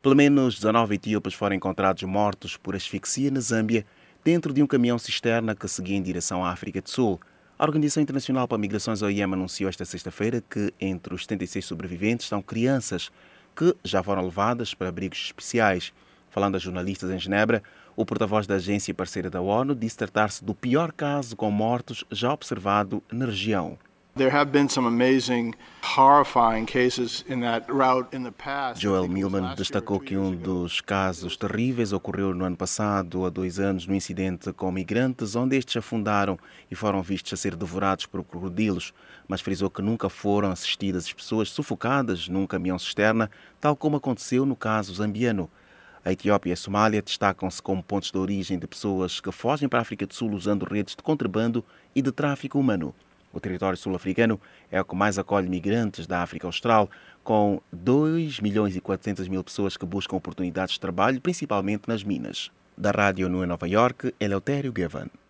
Pelo menos 19 etíopes foram encontrados mortos por asfixia na Zâmbia, dentro de um caminhão-cisterna que seguia em direção à África do Sul. A Organização Internacional para Migrações, OIM, anunciou esta sexta-feira que entre os 76 sobreviventes estão crianças que já foram levadas para abrigos especiais. Falando a jornalistas em Genebra, o porta-voz da agência parceira da ONU disse tratar-se do pior caso com mortos já observado na região. Joel Millman destacou que um dos casos terríveis ocorreu no ano passado, há 2 anos, no incidente com migrantes, onde estes afundaram e foram vistos a ser devorados por crocodilos, mas frisou que nunca foram assistidas as pessoas sufocadas num caminhão-cisterna, tal como aconteceu no caso zambiano. A Etiópia e a Somália destacam-se como pontos de origem de pessoas que fogem para a África do Sul usando redes de contrabando e de tráfico humano. O território sul-africano é o que mais acolhe migrantes da África Austral, com 2.400.000 pessoas que buscam oportunidades de trabalho, principalmente nas minas. Da Rádio ONU em Nova Iorque, Eleutério Gavan.